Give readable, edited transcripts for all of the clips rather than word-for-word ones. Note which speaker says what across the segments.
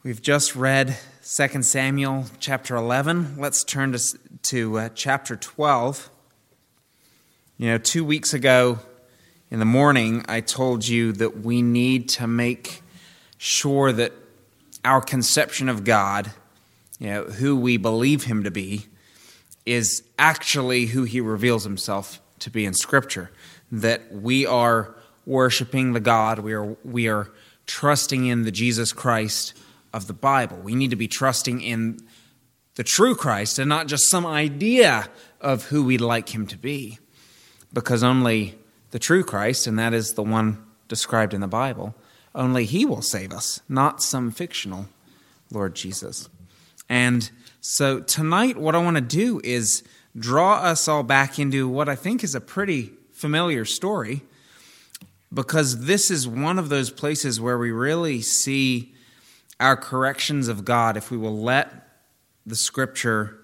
Speaker 1: We've just read 2 Samuel chapter 11. Let's turn to chapter 12. 2 weeks ago in the morning, I told you that we need to make sure that our conception of God, who we believe him to be, is actually who he reveals himself to be in Scripture. That we are worshiping the God, we are trusting in the Jesus Christ of the Bible. We need to be trusting in the true Christ and not just some idea of who we'd like him to be. Because only the true Christ, and that is the one described in the Bible, only he will save us, not some fictional Lord Jesus. And so tonight what I want to do is draw us all back into what I think is a pretty familiar story, because this is one of those places where we really see our corrections of God, if we will let the Scripture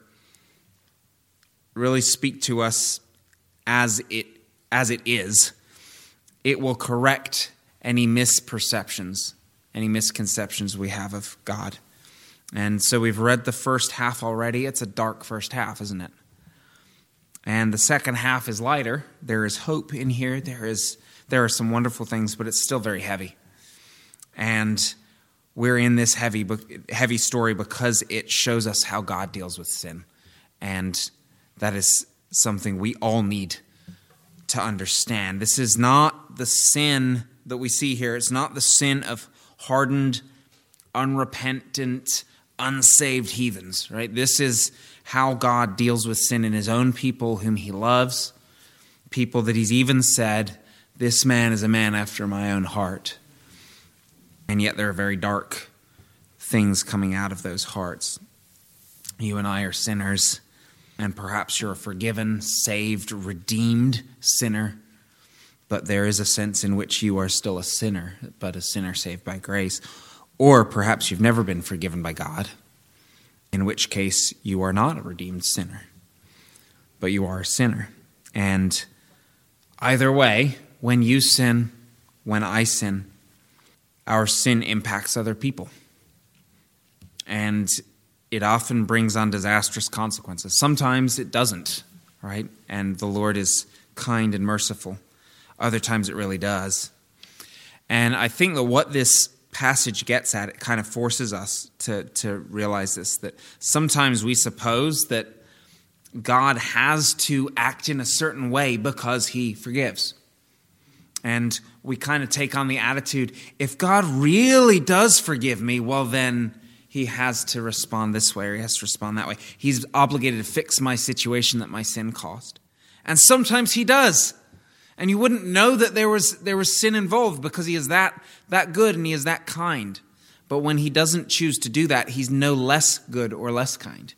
Speaker 1: really speak to us as it is, it will correct any misperceptions, any misconceptions we have of God. And so we've read the first half already. It's a dark first half, isn't it? And the second half is lighter. There is hope in here. There are some wonderful things, but it's still very heavy. And we're in this heavy story because it shows us how God deals with sin. And that is something we all need to understand. This is not the sin that we see here. It's not the sin of hardened, unrepentant, unsaved heathens, right? This is how God deals with sin in his own people whom he loves, people that he's even said, "This man is a man after my own heart." And yet there are very dark things coming out of those hearts. You and I are sinners, and perhaps you're a forgiven, saved, redeemed sinner, but there is a sense in which you are still a sinner, but a sinner saved by grace. Or perhaps you've never been forgiven by God, in which case you are not a redeemed sinner, but you are a sinner. And either way, when you sin, when I sin, our sin impacts other people. And it often brings on disastrous consequences. Sometimes it doesn't, right? And the Lord is kind and merciful. Other times it really does. And I think that what this passage gets at, it kind of forces us to realize this, that sometimes we suppose that God has to act in a certain way because he forgives. And we kind of take on the attitude, if God really does forgive me, well then he has to respond this way or he has to respond that way. He's obligated to fix my situation that my sin caused. And sometimes he does. And you wouldn't know that there was sin involved because he is that good and he is that kind. But when he doesn't choose to do that, he's no less good or less kind.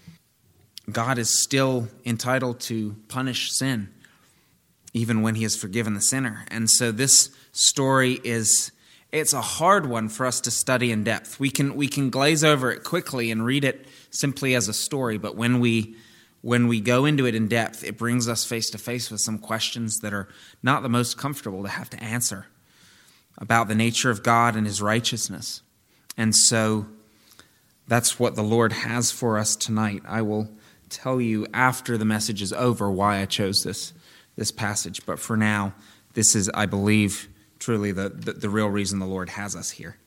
Speaker 1: God is still entitled to punish sin, even when he has forgiven the sinner. And so this story it's a hard one for us to study in depth. We can glaze over it quickly and read it simply as a story, but when we go into it in depth, it brings us face to face with some questions that are not the most comfortable to have to answer about the nature of God and his righteousness. And so that's what the Lord has for us tonight. I will tell you after the message is over why I chose this passage. But for now, this is, I believe, truly the real reason the Lord has us here.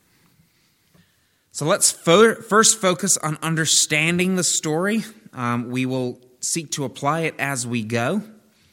Speaker 1: So let's first focus on understanding the story. We will seek to apply it as we go.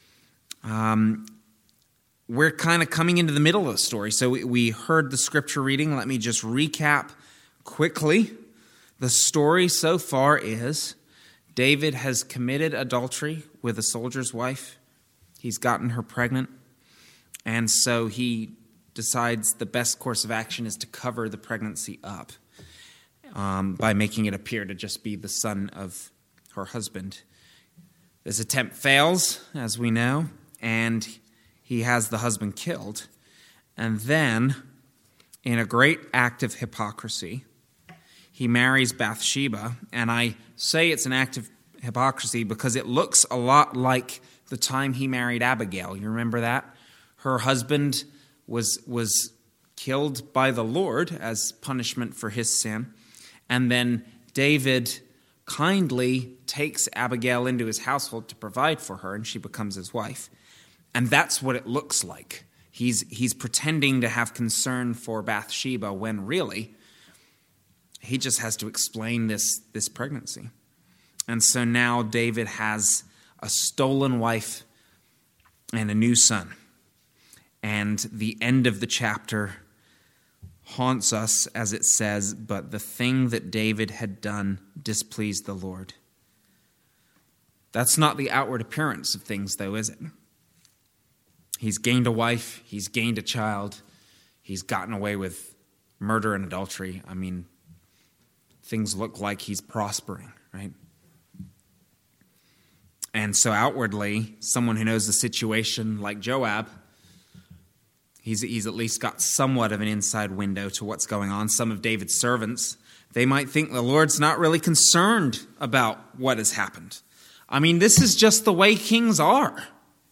Speaker 1: We're kind of coming into the middle of the story. So we heard the scripture reading. Let me just recap quickly. The story so far is David has committed adultery with a soldier's wife. He's gotten her pregnant. And so he decides the best course of action is to cover the pregnancy up by making it appear to just be the son of her husband. This attempt fails, as we know, and he has the husband killed. And then, in a great act of hypocrisy, he marries Bathsheba. And I say it's an act of hypocrisy because it looks a lot like the time he married Abigail. You remember that? Her husband was killed by the Lord as punishment for his sin. And then David kindly takes Abigail into his household to provide for her, and she becomes his wife. And that's what it looks like. He's pretending to have concern for Bathsheba when really he just has to explain this pregnancy. And so now David has a stolen wife and a new son. And the end of the chapter haunts us as it says, "But the thing that David had done displeased the Lord." That's not the outward appearance of things, though, is it? He's gained a wife, he's gained a child, he's gotten away with murder and adultery. I mean, things look like he's prospering, right? And so outwardly, someone who knows the situation like Joab, he's at least got somewhat of an inside window to what's going on. Some of David's servants, they might think the Lord's not really concerned about what has happened. I mean, this is just the way kings are.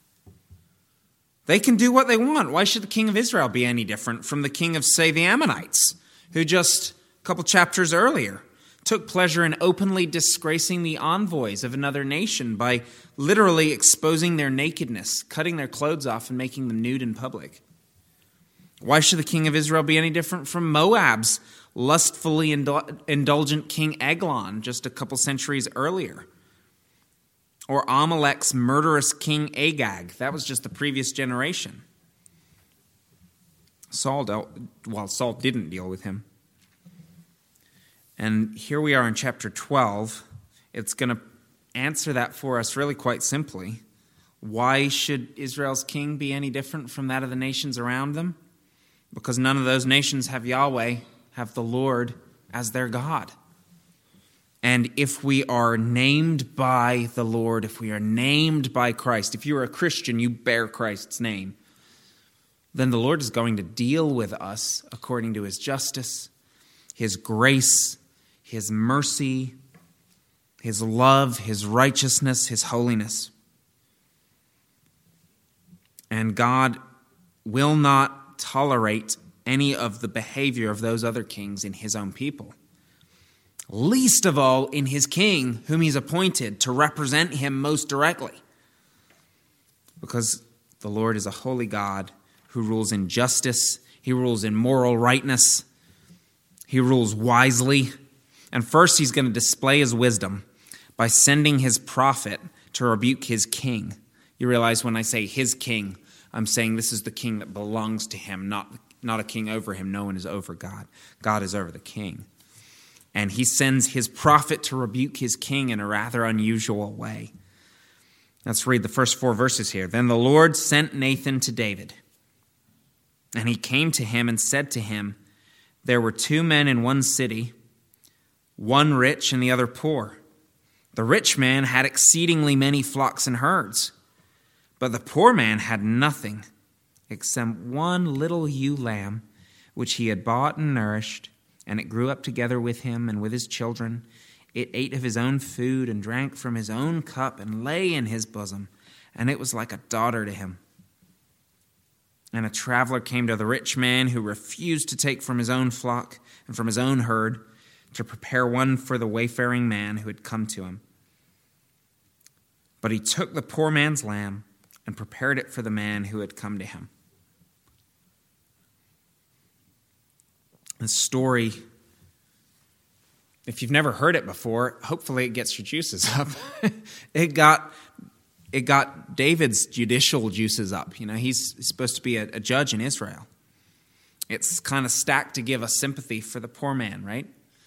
Speaker 1: They can do what they want. Why should the king of Israel be any different from the king of, say, the Ammonites, who just a couple chapters earlier took pleasure in openly disgracing the envoys of another nation by literally exposing their nakedness, cutting their clothes off and making them nude in public? Why should the king of Israel be any different from Moab's lustfully indulgent king Eglon just a couple centuries earlier? Or Amalek's murderous king Agag. That was just the previous generation. Saul didn't deal with him. And here we are in chapter 12. It's going to answer that for us really quite simply. Why should Israel's king be any different from that of the nations around them? Because none of those nations have Yahweh, have the Lord as their God. And if we are named by the Lord, if we are named by Christ, if you're a Christian, you bear Christ's name, then the Lord is going to deal with us according to his justice, his grace, his mercy, his love, his righteousness, his holiness. And God will not tolerate any of the behavior of those other kings in his own people. Least of all in his king, whom he's appointed to represent him most directly. Because the Lord is a holy God who rules in justice. He rules in moral rightness. He rules wisely. And first, he's going to display his wisdom by sending his prophet to rebuke his king. You realize when I say his king, I'm saying this is the king that belongs to him, not a king over him. No one is over God. God is over the king. And he sends his prophet to rebuke his king in a rather unusual way. Let's read the first 4 verses here. Then the Lord sent Nathan to David. And he came to him and said to him, "There were 2 men in one city, one rich and the other poor. The rich man had exceedingly many flocks and herds, but the poor man had nothing except one little ewe lamb, which he had bought and nourished. And it grew up together with him and with his children. It ate of his own food and drank from his own cup and lay in his bosom. And it was like a daughter to him. And a traveler came to the rich man who refused to take from his own flock and from his own herd to prepare one for the wayfaring man who had come to him. But he took the poor man's lamb and prepared it for the man who had come to him." The story, if you've never heard it before, hopefully it gets your juices up. It got David's judicial juices up. You know, he's supposed to be a judge in Israel. It's kind of stacked to give us sympathy for the poor man, right?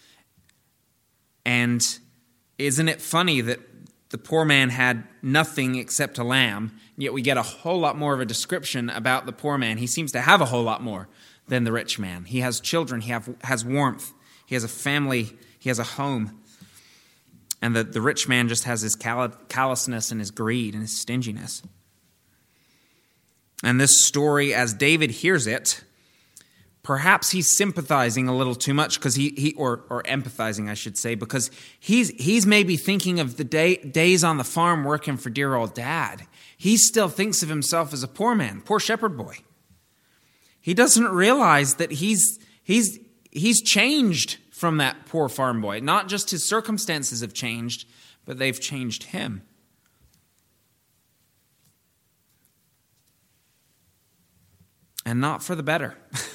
Speaker 1: And isn't it funny that the poor man had nothing except a lamb, yet we get a whole lot more of a description about the poor man. He seems to have a whole lot more than the rich man. He has children, he has warmth, he has a family, he has a home. And the rich man just has his callousness and his greed and his stinginess. And this story, as David hears it, perhaps he's sympathizing a little too much because or empathizing, I should say, because he's maybe thinking of the days on the farm working for dear old dad. He still thinks of himself as a poor man, poor shepherd boy. He doesn't realize that he's changed from that poor farm boy. Not just his circumstances have changed, but they've changed him. And not for the better.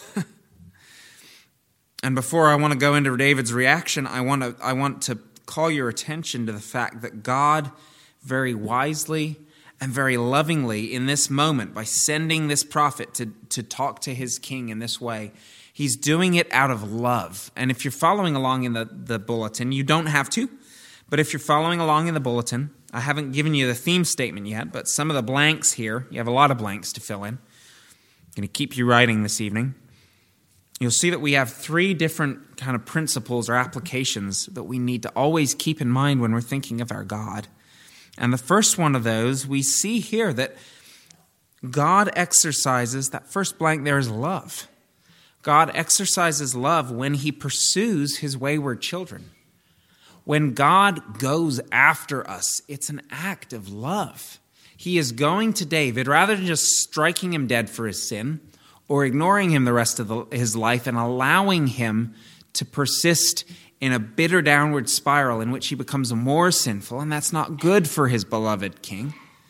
Speaker 1: And before I want to go into David's reaction, I want to call your attention to the fact that God very wisely and very lovingly in this moment, by sending this prophet to talk to his king in this way, he's doing it out of love. And if you're following along in the bulletin, you don't have to, but if you're following along in the bulletin, I haven't given you the theme statement yet, but some of the blanks here, you have a lot of blanks to fill in. I'm going to keep you writing this evening. You'll see that we have 3 different kind of principles or applications that we need to always keep in mind when we're thinking of our God. And the first one of those, we see here that God exercises, that first blank there is love. God exercises love when he pursues his wayward children. When God goes after us, it's an act of love. He is going to David, rather than just striking him dead for his sin or ignoring him the rest of his life and allowing him to persist in a bitter downward spiral in which he becomes more sinful, and that's not good for his beloved king.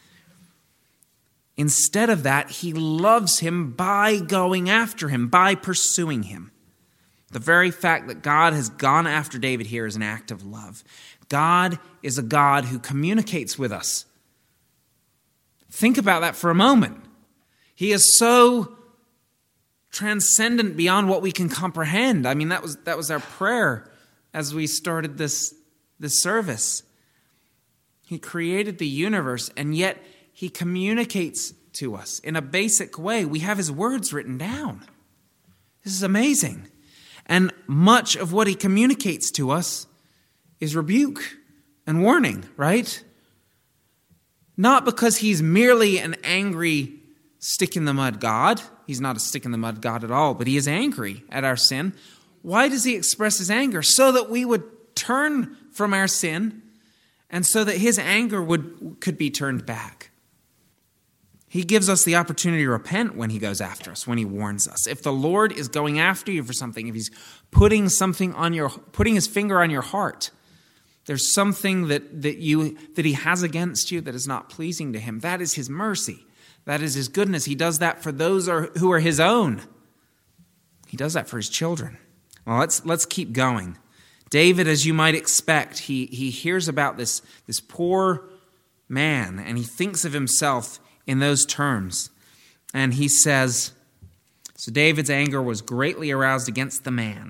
Speaker 1: Instead of that, he loves him by going after him, by pursuing him. The very fact that God has gone after David here is an act of love. God is a God who communicates with us. Think about that for a moment. He is so transcendent beyond what we can comprehend. I mean, that was our prayer as we started this service. He created the universe, and yet he communicates to us in a basic way. We have his words written down. This is amazing. And much of what he communicates to us is rebuke and warning, right? Not because he's merely an angry stick-in-the-mud God. He's not a stick-in-the-mud God at all, but he is angry at our sin. Why does he express his anger? So that we would turn from our sin and so that his anger could be turned back. He gives us the opportunity to repent when he goes after us, when he warns us. If the Lord is going after you for something, if he's putting his finger on your heart, there's something that he has against you that is not pleasing to him. That is his mercy. That is his goodness. He does that for those who are his own. He does that for his children. Well, let's keep going. David, as you might expect, he hears about this poor man, and he thinks of himself in those terms. And he says, so David's anger was greatly aroused against the man.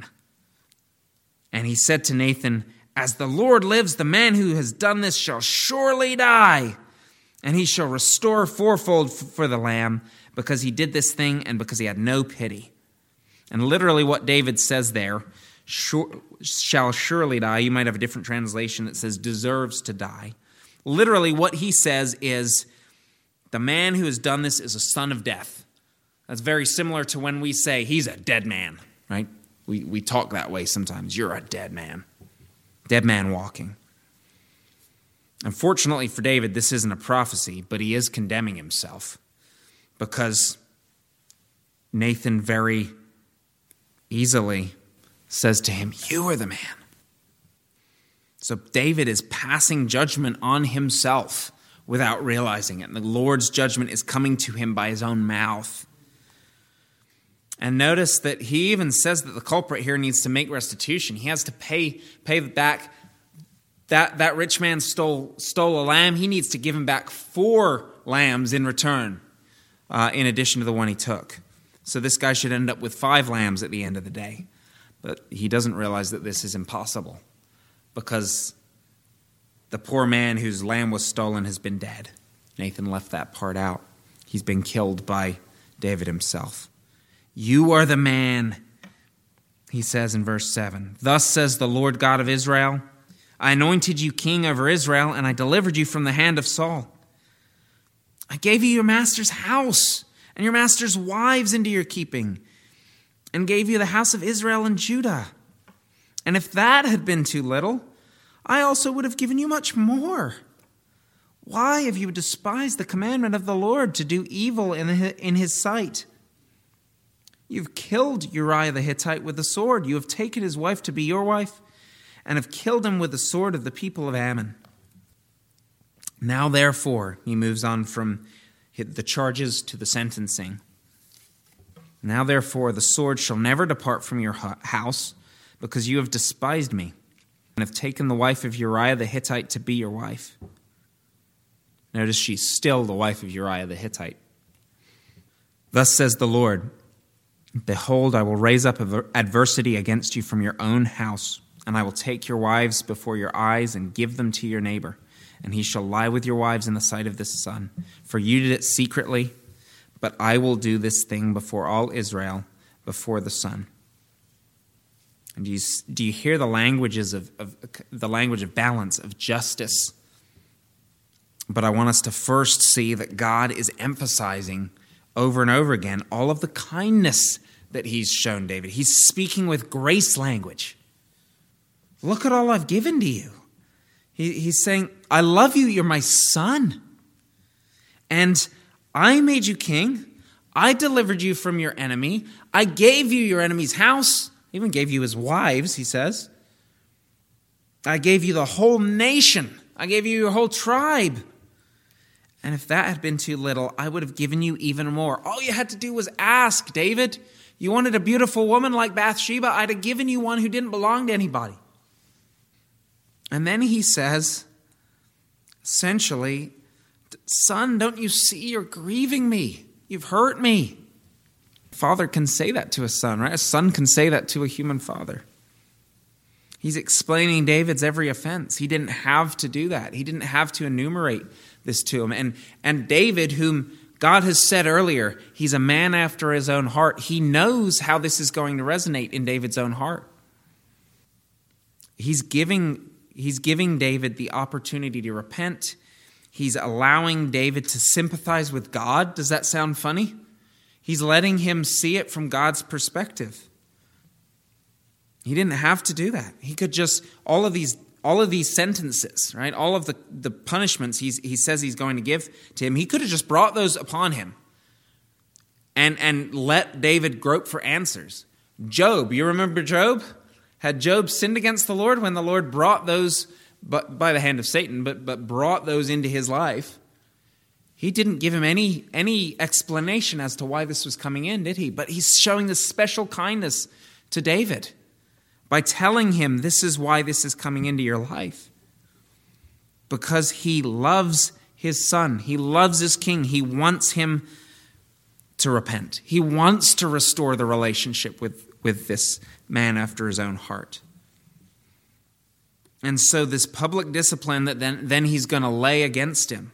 Speaker 1: And he said to Nathan, as the Lord lives, the man who has done this shall surely die, and he shall restore fourfold for the lamb, because he did this thing and because he had no pity. And literally what David says there, shall surely die. You might have a different translation that says deserves to die. Literally what he says is, the man who has done this is a son of death. That's very similar to when we say he's a dead man, right? We talk that way sometimes. You're a dead man. Dead man walking. Unfortunately for David, this isn't a prophecy, but he is condemning himself because Nathan very easily says to him, you are the man. So David is passing judgment on himself without realizing it. And the Lord's judgment is coming to him by his own mouth. And notice that he even says that the culprit here needs to make restitution. He has to pay back. That rich man stole a lamb. He needs to give him back 4 lambs in return, in addition to the one he took. So this guy should end up with 5 lambs at the end of the day. But he doesn't realize that this is impossible because the poor man whose lamb was stolen has been dead. Nathan left that part out. He's been killed by David himself. You are the man, he says in verse 7. Thus says the Lord God of Israel, I anointed you king over Israel, and I delivered you from the hand of Saul. I gave you your master's house and your master's wives into your keeping, and gave you the house of Israel and Judah. And if that had been too little, I also would have given you much more. Why have you despised the commandment of the Lord to do evil in his sight? You've killed Uriah the Hittite with the sword. You have taken his wife to be your wife and have killed him with the sword of the people of Ammon. Now, therefore," he moves on from the charges to the sentencing. "Now, therefore, the sword shall never depart from your house, because you have despised me and have taken the wife of Uriah the Hittite to be your wife." Notice she's still the wife of Uriah the Hittite. "Thus says the Lord, behold, I will raise up adversity against you from your own house, and I will take your wives before your eyes and give them to your neighbor, and he shall lie with your wives in the sight of the sun. For you did it secretly, but I will do this thing before all Israel, before the sun." And do you hear the languages of the language of balance, of justice? But I want us to first see that God is emphasizing over and over again all of the kindness that he's shown David. He's speaking with grace language. Look at all I've given to you. He's saying, I love you, you're my son. And I made you king. I delivered you from your enemy. I gave you your enemy's house. I even gave you his wives, he says. I gave you the whole nation. I gave you your whole tribe. And if that had been too little, I would have given you even more. All you had to do was ask, David. You wanted a beautiful woman like Bathsheba? I'd have given you one who didn't belong to anybody. And then he says, essentially, son, don't you see you're grieving me? You've hurt me. Father can say that to a son, right? A son can say that to a human father. He's explaining David's every offense. He didn't have to do that. He didn't have to enumerate this to him. And David, whom God has said earlier, he's a man after his own heart. He knows how this is going to resonate in David's own heart. He's giving David the opportunity to repent. He's allowing David to sympathize with God. Does that sound funny? He's letting him see it from God's perspective. He didn't have to do that. He could just, all of these sentences, right? All of the punishments he says he's going to give to him, he could have just brought those upon him and let David grope for answers. Job, you remember Job? Had Job sinned against the Lord when the Lord brought those, but by the hand of Satan, but brought those into his life? He didn't give him any explanation as to why this was coming in, did he? But he's showing this special kindness to David by telling him this is why this is coming into your life. Because he loves his son. He loves his king. He wants him to repent. He wants to restore the relationship with this man after his own heart. And so this public discipline that then he's going to lay against him,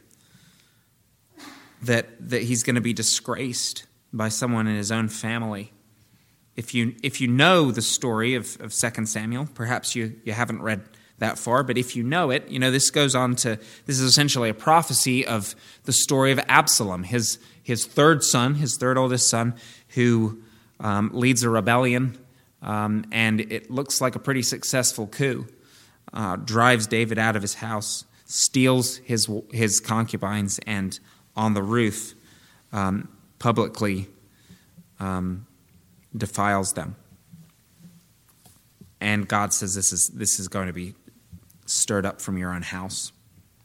Speaker 1: that he's going to be disgraced by someone in his own family. If you know the story of 2 Samuel, perhaps you haven't read that far, but if you know it, this goes on to, this is essentially a prophecy of the story of Absalom, his third oldest son, who leads a rebellion, and it looks like a pretty successful coup, drives David out of his house, steals his concubines, and on the roof publicly defiles them. And God says this is going to be stirred up from your own house.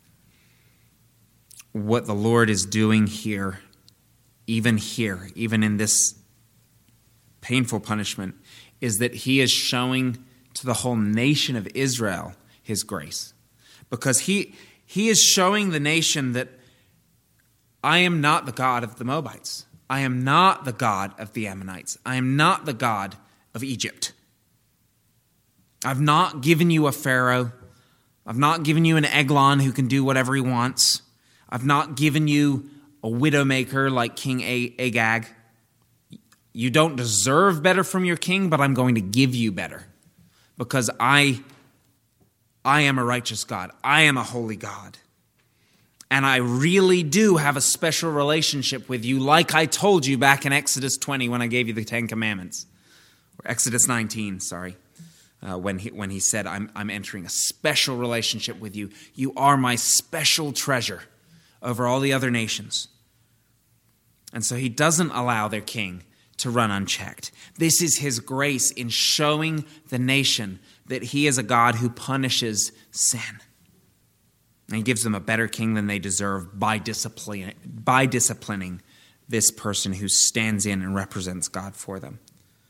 Speaker 1: What the Lord is doing here, even in this painful punishment, is that he is showing to the whole nation of Israel his grace. Because he is showing the nation that I am not the God of the Moabites. I am not the God of the Ammonites. I am not the God of Egypt. I've not given you a Pharaoh. I've not given you an Eglon who can do whatever he wants. I've not given you a widowmaker like King Agag. You don't deserve better from your king, but I'm going to give you better. Because I am a righteous God. I am a holy God. And I really do have a special relationship with you, like I told you back in Exodus 20 when I gave you the 10 Commandments. Or Exodus 19, when he said, I'm entering a special relationship with you. You are my special treasure over all the other nations. And so he doesn't allow their king to run unchecked. This is his grace in showing the nation that he is a God who punishes sin. And he gives them a better king than they deserve by disciplining this person who stands in and represents God for them.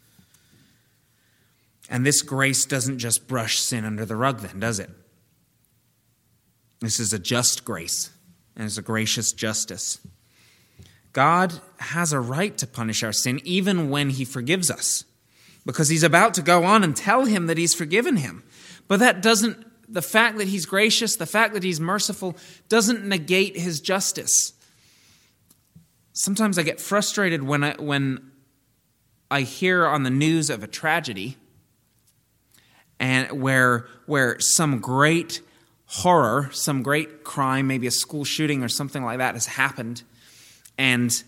Speaker 1: And this grace doesn't just brush sin under the rug then, does it? This is a just grace, and it's a gracious justice. God has a right to punish our sin even when he forgives us, because he's about to go on and tell him that he's forgiven him. But the fact that he's gracious, the fact that he's merciful, doesn't negate his justice. Sometimes I get frustrated when I hear on the news of a tragedy and where some great horror, some great crime, maybe a school shooting or something like that has happened, and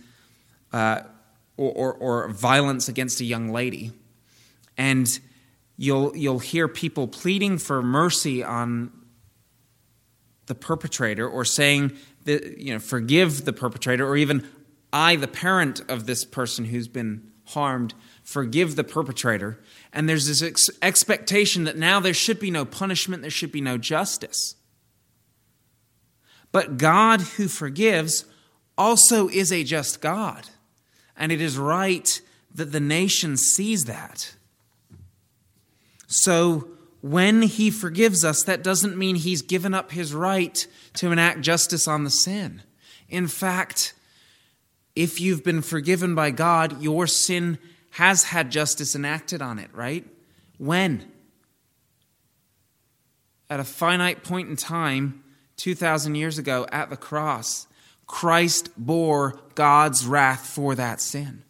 Speaker 1: or violence against a young lady, and you'll hear people pleading for mercy on the perpetrator, or saying that, forgive the perpetrator, or even I, the parent of this person who's been harmed, forgive the perpetrator. And there's this expectation that now there should be no punishment, there should be no justice. But God who forgives also is a just God. And it is right that the nation sees that. So when he forgives us, that doesn't mean he's given up his right to enact justice on the sin. In fact, if you've been forgiven by God, your sin has had justice enacted on it, right? When? At a finite point in time, 2,000 years ago at the cross, Christ bore God's wrath for that sin.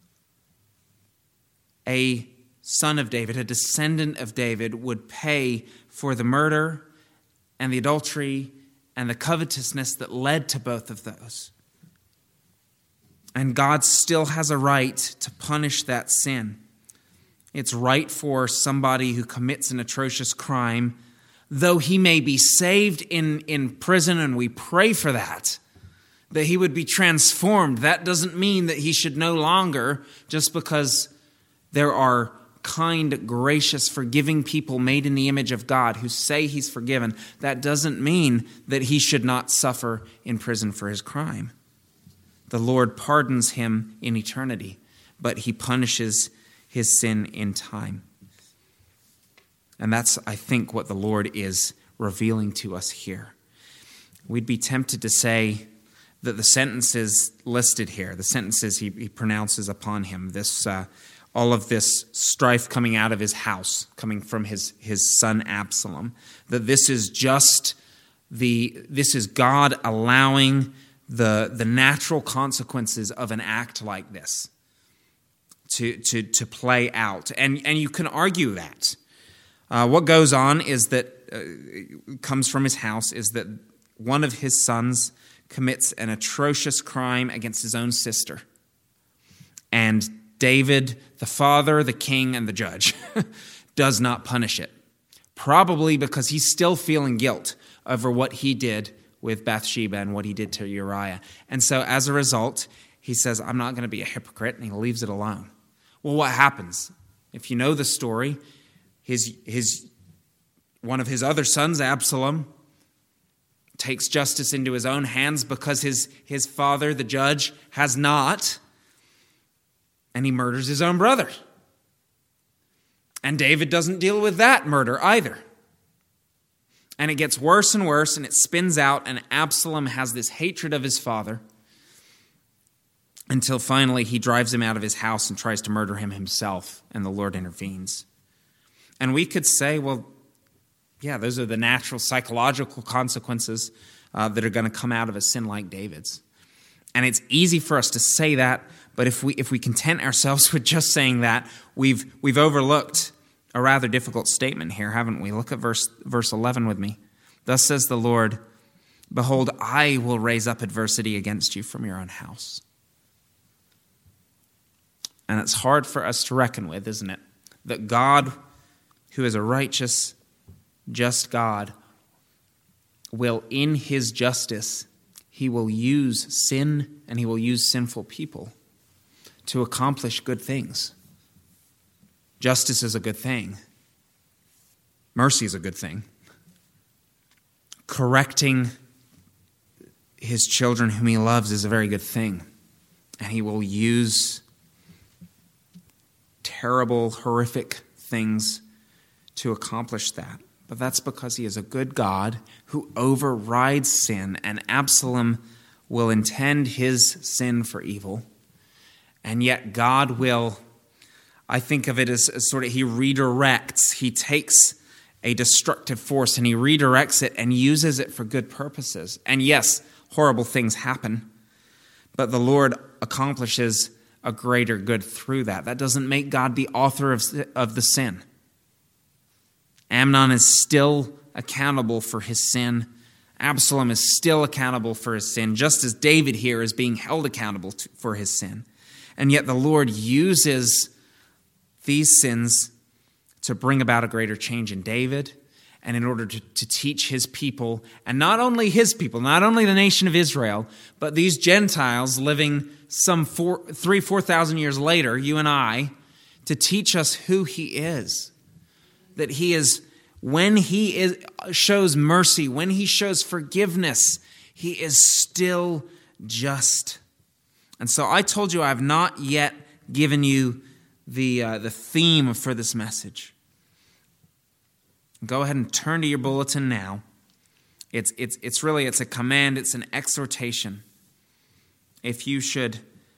Speaker 1: A son of David, a descendant of David, would pay for the murder and the adultery and the covetousness that led to both of those. And God still has a right to punish that sin. It's right for somebody who commits an atrocious crime, though he may be saved in prison, and we pray for that he would be transformed. That doesn't mean that he should no longer, just because there are kind, gracious, forgiving people made in the image of God who say he's forgiven, that doesn't mean that he should not suffer in prison for his crime. The Lord pardons him in eternity, but he punishes his sin in time. And that's, I think, what the Lord is revealing to us here. We'd be tempted to say that the sentences listed here, the sentences he pronounces upon him, all of this strife coming out of his house, coming from his son Absalom, that this is God allowing the natural consequences of an act like this to play out. And you can argue that. What goes on is that, comes from his house, is that one of his sons commits an atrocious crime against his own sister. And David, the father, the king, and the judge, does not punish it. Probably because he's still feeling guilt over what he did with Bathsheba and what he did to Uriah. And so as a result, he says, I'm not going to be a hypocrite, and he leaves it alone. Well, what happens? If you know the story, one of his other sons, Absalom, takes justice into his own hands because his father, the judge, has not, and he murders his own brother. And David doesn't deal with that murder either. And it gets worse and worse, and it spins out, and Absalom has this hatred of his father until finally he drives him out of his house and tries to murder him himself, and the Lord intervenes. And we could say, well, yeah, those are the natural psychological consequences that are going to come out of a sin like David's. And it's easy for us to say that, but if we content ourselves with just saying that, we've overlooked a rather difficult statement here, haven't we? Look at verse 11 with me. Thus says the Lord, behold, I will raise up adversity against you from your own house. And it's hard for us to reckon with, isn't it? That God, who is a righteous, just God, will, in his justice, he will use sin and he will use sinful people to accomplish good things. Justice is a good thing. Mercy is a good thing. Correcting his children whom he loves is a very good thing. And he will use terrible, horrific things to accomplish that. But that's because he is a good God who overrides sin, and Absalom will intend his sin for evil. And yet God will, I think of it as sort of, he redirects, he takes a destructive force and he redirects it and uses it for good purposes. And yes, horrible things happen, but the Lord accomplishes a greater good through that. That doesn't make God the author of the sin. Amnon is still accountable for his sin. Absalom is still accountable for his sin, just as David here is being held accountable for his sin. And yet the Lord uses these sins to bring about a greater change in David, and in order to teach his people, and not only his people, not only the nation of Israel, but these Gentiles living some 4,000 years later, you and I, to teach us who he is. That he is, when he shows mercy, when he shows forgiveness, he is still just. And so I told you I have not yet given you the theme for this message. Go ahead and turn to your bulletin now. It's a command, it's an exhortation. If you should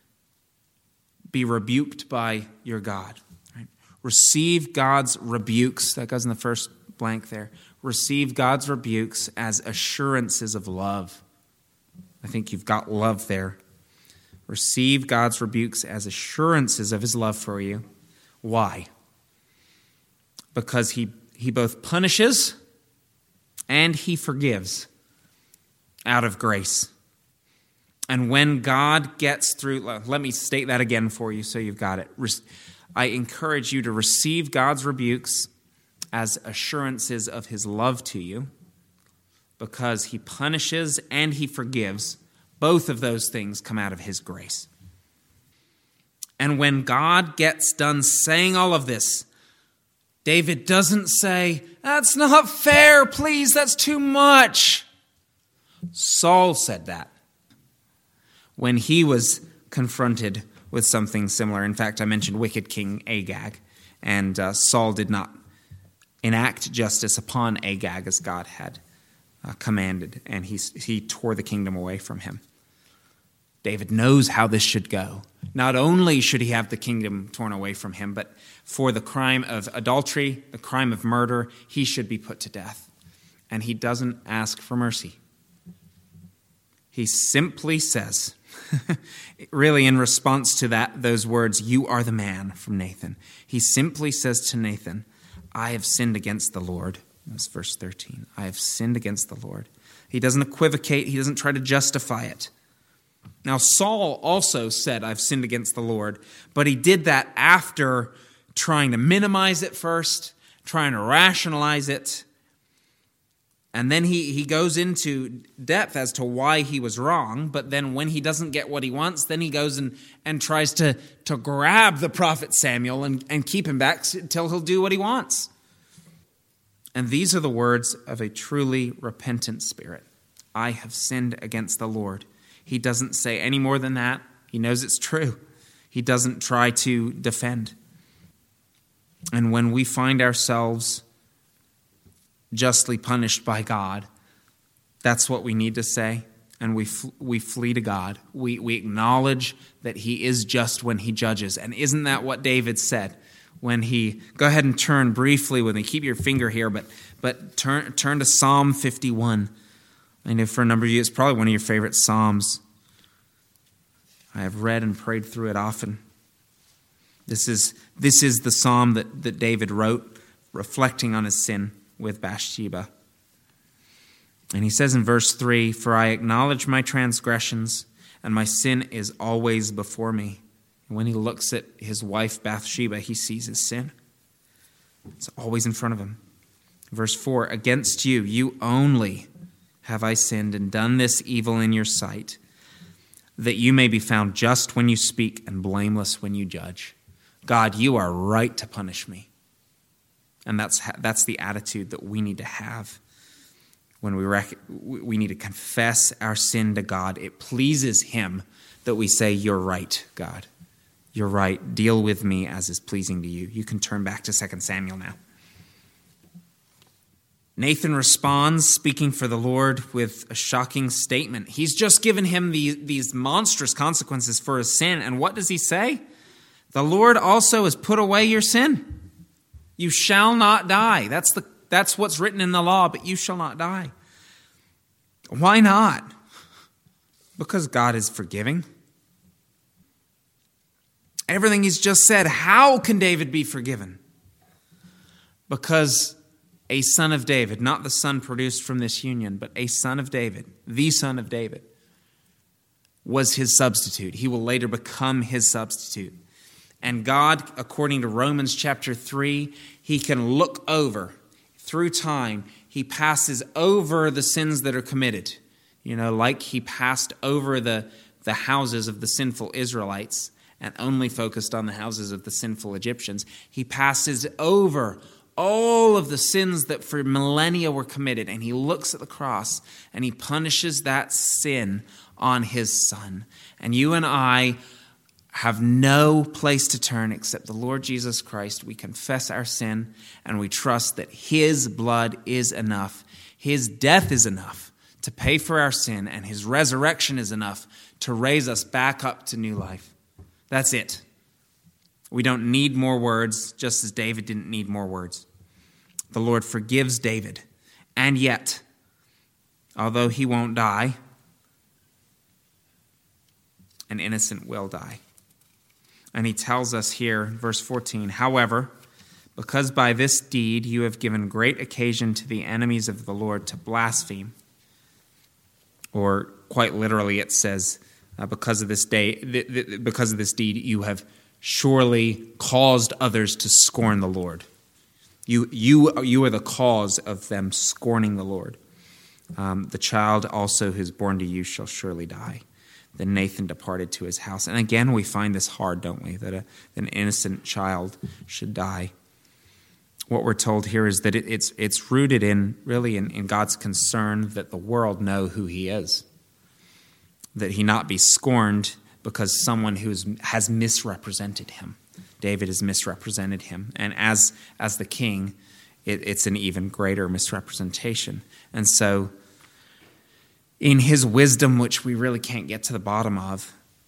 Speaker 1: be rebuked by your God, right? Receive God's rebukes. That goes in the first blank there. Receive God's rebukes as assurances of love. I think you've got love there. Receive God's rebukes as assurances of his love for you. Why? Because he both punishes and he forgives out of grace. And when God gets through, let me state that again for you so you've got it. I encourage you to receive God's rebukes as assurances of his love to you, because he punishes and he forgives. Both of those things come out of his grace. And when God gets done saying all of this, David doesn't say, "That's not fair, please, that's too much." Saul said that when he was confronted with something similar. In fact, I mentioned wicked King Agag, and Saul did not enact justice upon Agag as God had commanded, and he tore the kingdom away from him. David knows how this should go. Not only should he have the kingdom torn away from him, but for the crime of adultery, the crime of murder, he should be put to death. And he doesn't ask for mercy. He simply says, really in response to those words, "You are the man," from Nathan. He simply says to Nathan, "I have sinned against the Lord." That's verse 13. I have sinned against the Lord. He doesn't equivocate. He doesn't try to justify it. Now, Saul also said, "I've sinned against the Lord," but he did that after trying to minimize it first, trying to rationalize it. And then he goes into depth as to why he was wrong, but then when he doesn't get what he wants, then he goes and tries to grab the prophet Samuel and keep him back till he'll do what he wants. And these are the words of a truly repentant spirit. I have sinned against the Lord. He doesn't say any more than that. He knows it's true. He doesn't try to defend. And when we find ourselves justly punished by God, that's what we need to say. And we flee to God. We acknowledge that he is just when he judges. And isn't that what David said? When he, go ahead and turn briefly with me. Keep your finger here, but turn to Psalm 51. I know for a number of you, it's probably one of your favorite Psalms. I have read and prayed through it often. This is the Psalm that David wrote, reflecting on his sin with Bathsheba. And he says in verse 3, "For I acknowledge my transgressions, and my sin is always before me." And when he looks at his wife Bathsheba, he sees his sin. It's always in front of him. Verse 4, "Against you, you only have I sinned and done this evil in your sight. that you may be found just when you speak and blameless when you judge. God, you are right to punish me. And that's the attitude that we need to have when we need to confess our sin to God. It pleases him that we say, you're right, God. You're right. Deal with me as is pleasing to you. You can turn back to 2 Samuel now. Nathan responds, speaking for the Lord, with a shocking statement. He's just given him these monstrous consequences for his sin. And what does he say? The Lord also has put away your sin. You shall not die. That's what's written in the law, but you shall not die. Why not? Because God is forgiving. Everything he's just said, how can David be forgiven? Because a son of David, not the son produced from this union, but a son of David, the son of David, was his substitute. He will later become his substitute. And God, according to Romans chapter 3, he can look over through time. He passes over the sins that are committed. Like he passed over the houses of the sinful Israelites and only focused on the houses of the sinful Egyptians. He passes over all of the sins that for millennia were committed, and he looks at the cross and he punishes that sin on his son. And you and I have no place to turn except the Lord Jesus Christ. We confess our sin and we trust that his blood is enough. His death is enough to pay for our sin, and his resurrection is enough to raise us back up to new life. That's it. We don't need more words, just as David didn't need more words. The Lord forgives David, and yet, although he won't die, an innocent will die. And he tells us here, verse 14, however, because by this deed you have given great occasion to the enemies of the Lord to blaspheme. Or quite literally it says, because of this deed you have surely caused others to scorn the Lord. You are the cause of them scorning the Lord. The child also who is born to you shall surely die. Then Nathan departed to his house. And again, we find this hard, don't we? That an innocent child should die. What we're told here is that it's rooted in God's concern that the world know who he is. That he not be scorned because someone who has misrepresented him. David has misrepresented him. And as the king, it's an even greater misrepresentation. And so, in his wisdom, which we really can't get to the bottom of,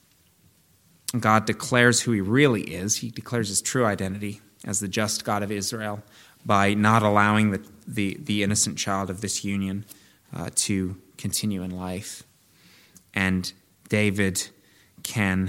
Speaker 1: God declares who he really is. He declares his true identity as the just God of Israel by not allowing the innocent child of this union to continue in life. And David can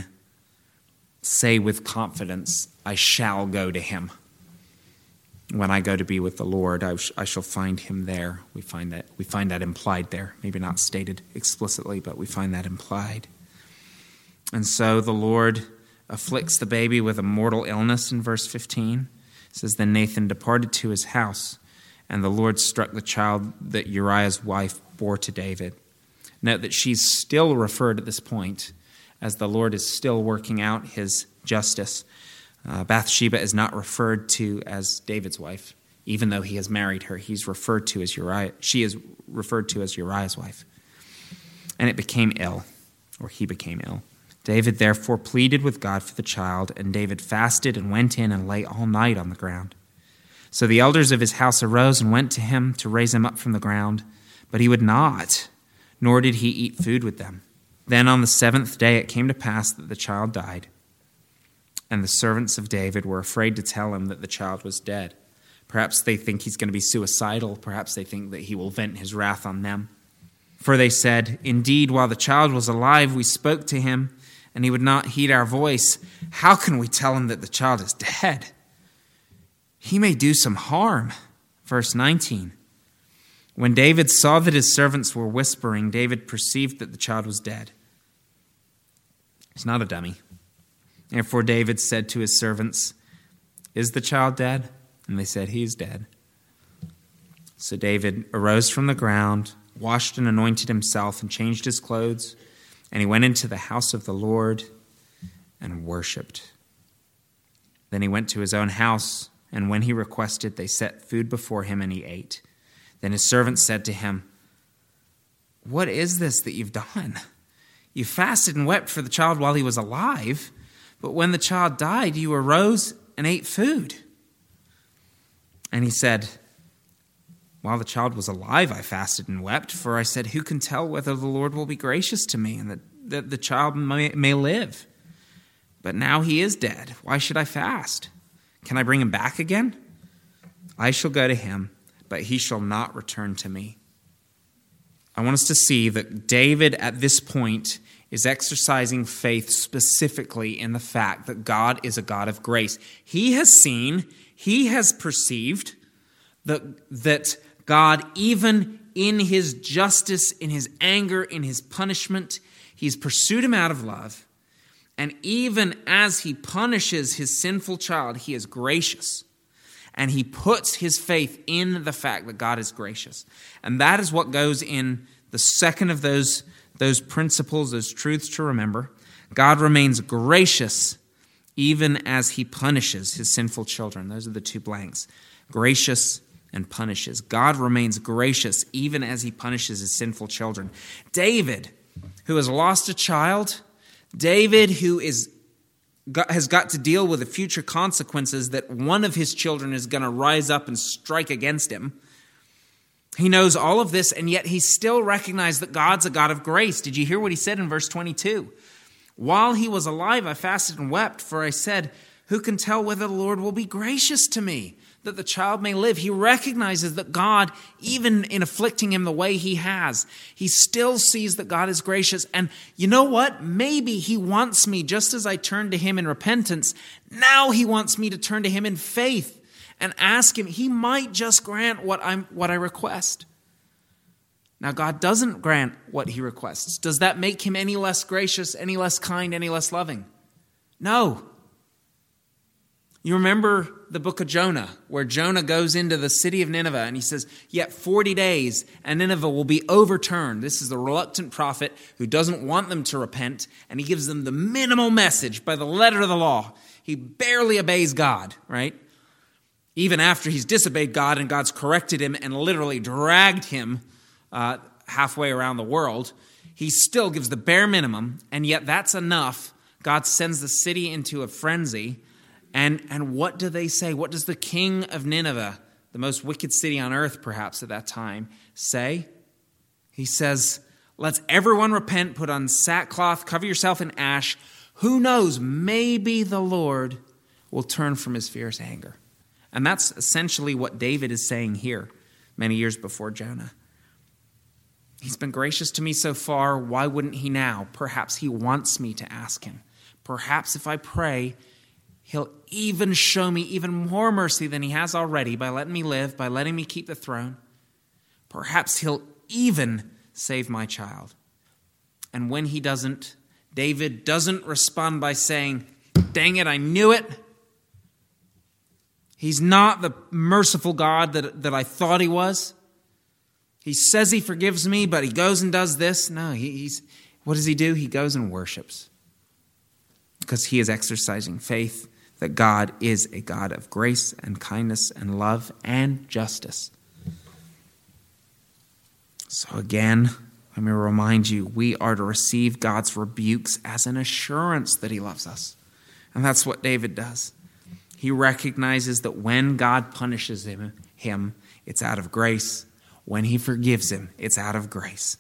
Speaker 1: say with confidence, I shall go to him. When I go to be with the Lord, I shall find him there. We find that implied there. Maybe not stated explicitly, but we find that implied. And so the Lord afflicts the baby with a mortal illness in verse 15. It says, then Nathan departed to his house, and the Lord struck the child that Uriah's wife bore to David. Note that she's still referred at this point as the Lord is still working out his justice. Bathsheba is not referred to as David's wife, even though he has married her. He's referred to as Uriah. She is referred to as Uriah's wife. And it became ill, or he became ill. David therefore pleaded with God for the child, and David fasted and went in and lay all night on the ground. So the elders of his house arose and went to him to raise him up from the ground, but he would not, nor did he eat food with them. Then on the 7th day it came to pass that the child died. And the servants of David were afraid to tell him that the child was dead. Perhaps they think he's going to be suicidal. Perhaps they think that he will vent his wrath on them. For they said, indeed, while the child was alive, we spoke to him, and he would not heed our voice. How can we tell him that the child is dead? He may do some harm. Verse 19. When David saw that his servants were whispering, David perceived that the child was dead. He's not a dummy. Therefore David said to his servants, is the child dead? And they said, he is dead. So David arose from the ground, washed and anointed himself, and changed his clothes. And he went into the house of the Lord and worshipped. Then he went to his own house, and when he requested, they set food before him, and he ate. Then his servants said to him, "What is this that you've done? You fasted and wept for the child while he was alive, but when the child died, you arose and ate food." And he said, "While the child was alive, I fasted and wept, for I said, 'Who can tell whether the Lord will be gracious to me and that the child may live?' But now he is dead. Why should I fast? Can I bring him back again? I shall go to him, but he shall not return to me." I want us to see that David at this point is exercising faith specifically in the fact that God is a God of grace. He has seen, he has perceived that God, even in his justice, in his anger, in his punishment, he's pursued him out of love. And even as he punishes his sinful child, he is gracious. And he puts his faith in the fact that God is gracious. And that is what goes in the second of those principles, those truths to remember. God remains gracious even as he punishes his sinful children. Those are the two blanks. Gracious and punishes. God remains gracious even as he punishes his sinful children. David, who has lost a child, David, who has got to deal with the future consequences that one of his children is going to rise up and strike against him. He knows all of this, and yet he still recognized that God's a God of grace. Did you hear what he said in verse 22? "While he was alive, I fasted and wept, for I said, 'Who can tell whether the Lord will be gracious to me, that the child may live?'" He recognizes that God, even in afflicting him the way he has, he still sees that God is gracious. And you know what? Maybe he wants me, just as I turned to him in repentance, now he wants me to turn to him in faith and ask him. He might just grant what I request. Now, God doesn't grant what he requests. Does that make him any less gracious, any less kind, any less loving? No. You remember the book of Jonah, where Jonah goes into the city of Nineveh and he says, "Yet 40 days and Nineveh will be overturned." This is the reluctant prophet who doesn't want them to repent, and he gives them the minimal message by the letter of the law. He barely obeys God, right? Even after he's disobeyed God and God's corrected him and literally dragged him halfway around the world, he still gives the bare minimum, and yet that's enough. God sends the city into a frenzy. And what do they say? What does the king of Nineveh, the most wicked city on earth perhaps at that time, say? He says, "Let's everyone repent, put on sackcloth, cover yourself in ash. Who knows, maybe the Lord will turn from his fierce anger." And that's essentially what David is saying here many years before Jonah. He's been gracious to me so far. Why wouldn't he now? Perhaps he wants me to ask him. Perhaps if I pray, he'll even show me even more mercy than he has already by letting me live, by letting me keep the throne. Perhaps he'll even save my child. And when he doesn't, David doesn't respond by saying, "Dang it, I knew it." He's not the merciful God that I thought he was. He says he forgives me, but he goes and does this. No, what does he do? He goes and worships. Because he is exercising faith that God is a God of grace and kindness and love and justice. So again, let me remind you, we are to receive God's rebukes as an assurance that he loves us. And that's what David does. He recognizes that when God punishes him, it's out of grace. When he forgives him, it's out of grace.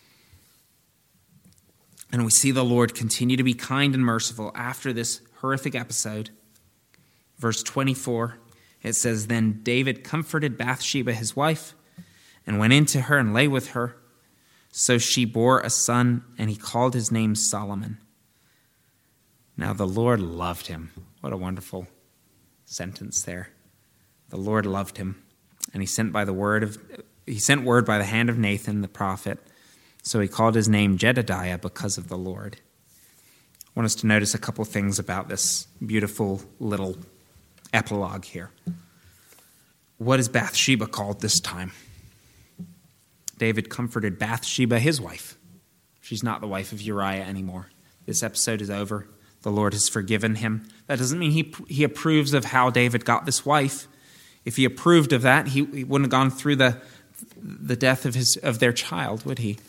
Speaker 1: And we see the Lord continue to be kind and merciful after this horrific episode. Verse 24, it says, "Then David comforted Bathsheba, his wife, and went in to her and lay with her. So she bore a son, and he called his name Solomon. Now the Lord loved him." What a wonderful sentence there. The Lord loved him, and he sent word by the hand of Nathan the prophet. So he called his name Jedediah because of the Lord. I want us to notice a couple things about this beautiful little epilogue here. What is Bathsheba called this time? David comforted Bathsheba, his wife. She's not the wife of Uriah anymore. This episode is over. The Lord has forgiven him. That doesn't mean he approves of how David got this wife. If he approved of that, he wouldn't have gone through the death of their child, would he?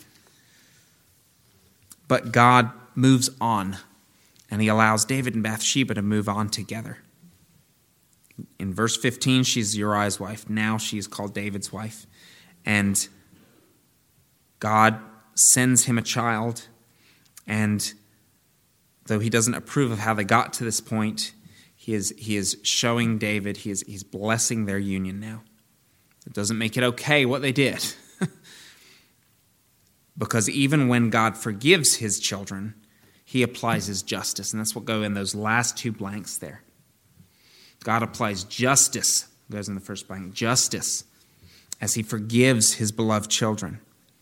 Speaker 1: But God moves on, and he allows David and Bathsheba to move on together. In verse 15, she's Uriah's wife. Now she is called David's wife. And God sends him a child, and though he doesn't approve of how they got to this point, he is showing David, he's blessing their union now. It doesn't make it okay what they did. Because even when God forgives his children, he applies his justice. And that's what goes in those last two blanks there. God applies justice, goes in the first blank, justice, as he forgives his beloved children.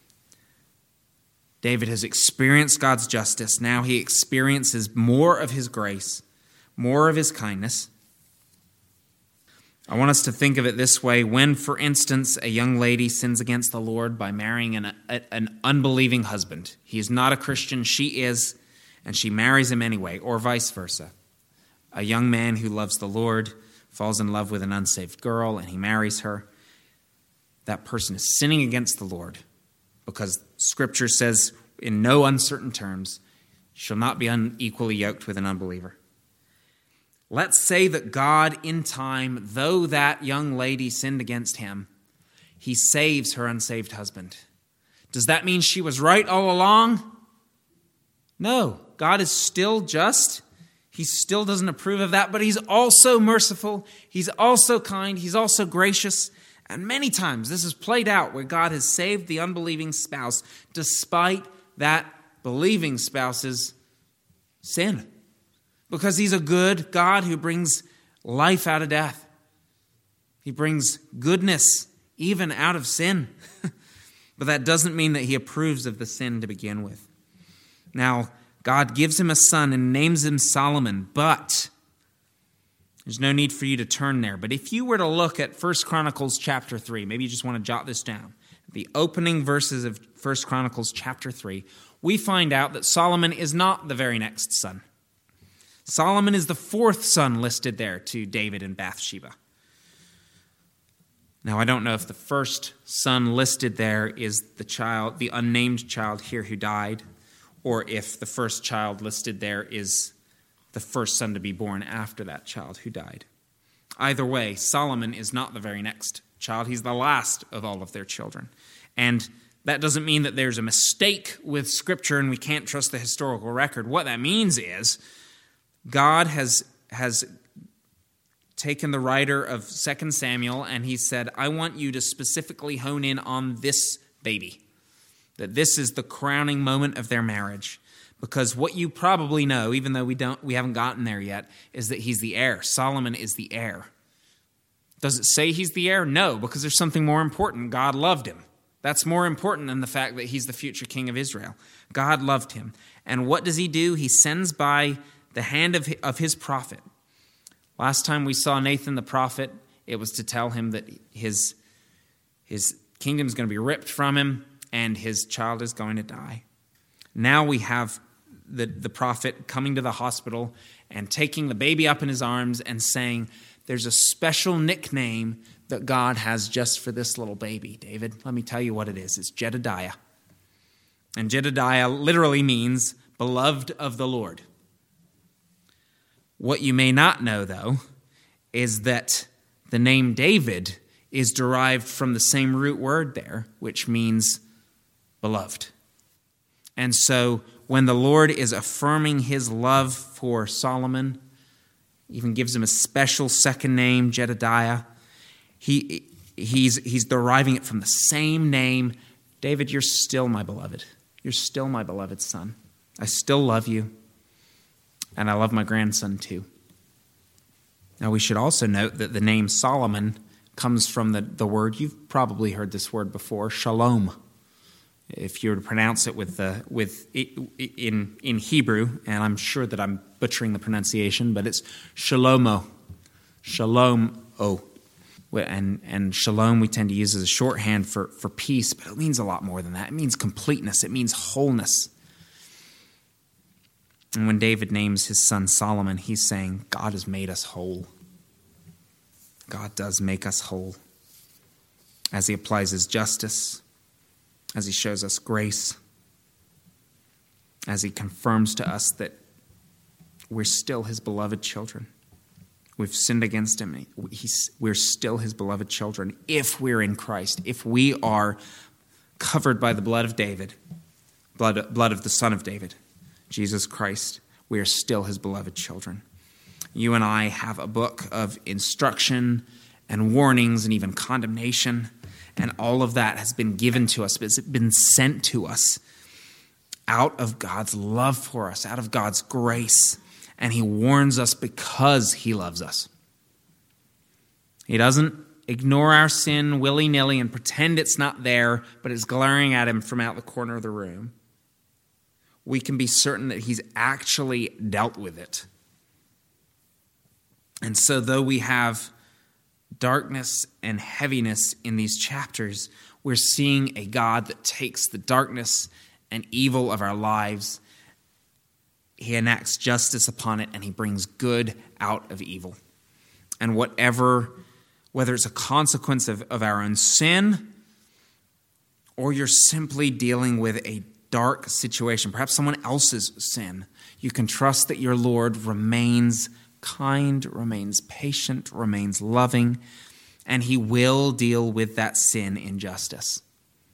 Speaker 1: David has experienced God's justice. Now he experiences more of his grace, more of his kindness. I want us to think of it this way. When, for instance, a young lady sins against the Lord by marrying an unbelieving husband, he is not a Christian, she is, and she marries him anyway, or vice versa. A young man who loves the Lord falls in love with an unsaved girl, and he marries her. That person is sinning against the Lord, because Scripture says in no uncertain terms, shall not be unequally yoked with an unbeliever. Let's say that God in time, though that young lady sinned against him, he saves her unsaved husband. Does that mean she was right all along? No, God is still just. He still doesn't approve of that, but he's also merciful. He's also kind. He's also gracious. And many times this is played out where God has saved the unbelieving spouse despite that believing spouse's sin. Because he's a good God who brings life out of death. He brings goodness even out of sin. But that doesn't mean that he approves of the sin to begin with. Now, God gives him a son and names him Solomon, but there's no need for you to turn there. But if you were to look at 1 Chronicles chapter 3, maybe you just want to jot this down. The opening verses of 1 Chronicles chapter 3, we find out that Solomon is not the very next son. Solomon is the fourth son listed there to David and Bathsheba. Now, I don't know if the first son listed there is the unnamed child here who died, or if the first child listed there is the first son to be born after that child who died. Either way, Solomon is not the very next child. He's the last of all of their children. And that doesn't mean that there's a mistake with Scripture and we can't trust the historical record. What that means is God has taken the writer of 2 Samuel and he said, I want you to specifically hone in on this baby, that this is the crowning moment of their marriage. Because what you probably know, even though we haven't gotten there yet, is that he's the heir. Solomon is the heir. Does it say he's the heir? No, because there's something more important. God loved him. That's more important than the fact that he's the future king of Israel. God loved him. And what does he do? He sends by the hand of his prophet. Last time we saw Nathan the prophet, it was to tell him that his kingdom is going to be ripped from him and his child is going to die. Now we have the prophet coming to the hospital and taking the baby up in his arms and saying, there's a special nickname that God has just for this little baby. David, let me tell you what it is. It's Jedediah. And Jedediah literally means beloved of the Lord. What you may not know, though, is that the name David is derived from the same root word there, which means beloved. And so when the Lord is affirming his love for Solomon, even gives him a special second name, Jedediah, he's deriving it from the same name. David, you're still my beloved. You're still my beloved son. I still love you. And I love my grandson too. Now we should also note that the name Solomon comes from the word, you've probably heard this word before, shalom. If you were to pronounce it in Hebrew, and I'm sure that I'm butchering the pronunciation, but it's shalomo, shalom-o. And shalom we tend to use as a shorthand for peace, but it means a lot more than that. It means completeness. It means wholeness. And when David names his son Solomon, he's saying, God has made us whole. God does make us whole as he applies his justice, as he shows us grace, as he confirms to us that we're still his beloved children. We've sinned against him. We're still his beloved children if we're in Christ, if we are covered by the blood of David, blood of the Son of David, Jesus Christ. We are still his beloved children. You and I have a book of instruction and warnings and even condemnation, and all of that has been given to us. It's been sent to us out of God's love for us, out of God's grace. And he warns us because he loves us. He doesn't ignore our sin willy-nilly and pretend it's not there, but it's glaring at him from out the corner of the room. We can be certain that he's actually dealt with it. And so though we have darkness and heaviness in these chapters, we're seeing a God that takes the darkness and evil of our lives, he enacts justice upon it, and he brings good out of evil. And whether it's a consequence of our own sin, or you're simply dealing with a dark situation, perhaps someone else's sin, you can trust that your Lord remains kind, remains patient, remains loving, and he will deal with that sin in justice.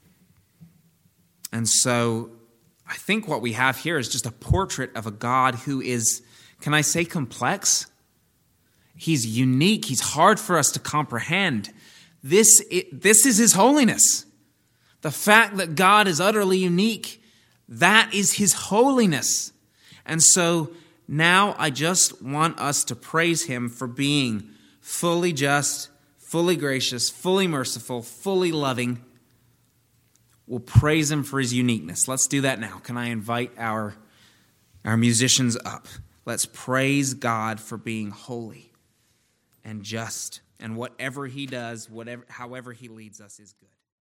Speaker 1: And so I think what we have here is just a portrait of a God who is, can I say, complex? He's unique. He's hard for us to comprehend. This is his holiness. The fact that God is utterly unique, that is his holiness. And so now I just want us to praise him for being fully just, fully gracious, fully merciful, fully loving. We'll praise him for his uniqueness. Let's do that now. Can I invite our musicians up? Let's praise God for being holy and just. And whatever he does, however he leads us is good.